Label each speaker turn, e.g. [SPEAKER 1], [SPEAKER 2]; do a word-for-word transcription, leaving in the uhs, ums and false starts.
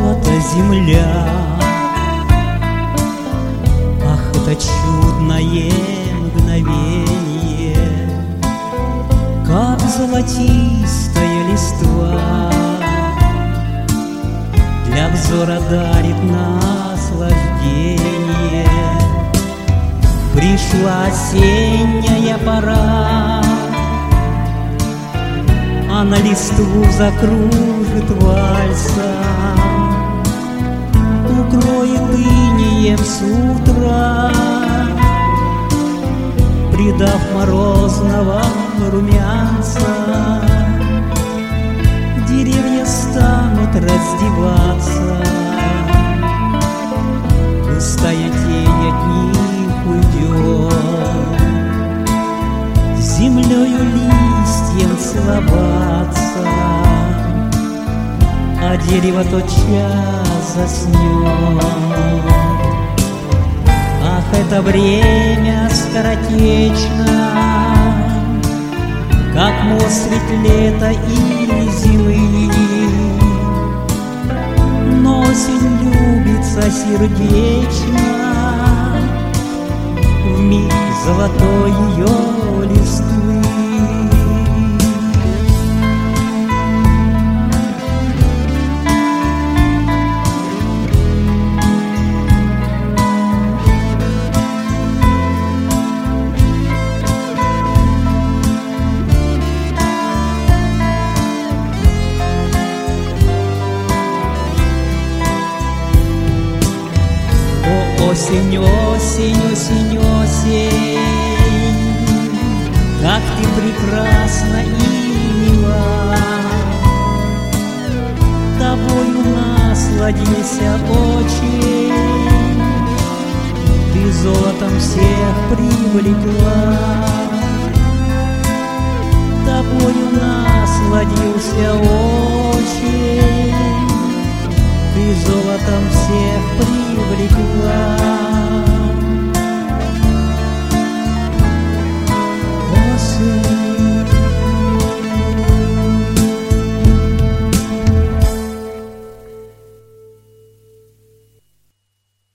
[SPEAKER 1] золото земля. Ах, это чудное мгновение, как золотистая листва для взора дарит наслаждение. Пришла осенняя пора, а на листву закружит вальсом, укроет инеем с утра, придав морозного румянца. Деревья станут раздеваться, густая тень от них уйдет, с землею листьем целоваться, а дерево тотчас заснет. Ах, это время скоротечно, как мост средь лета и зимы, но осень любится сердечно в миг золотой ее листвы. Осень, осень, осень, осень, как ты прекрасна и мила, тобою насладился очень, ты золотом всех привлекла, тобою насладился очень, ты золотом всех привлекла.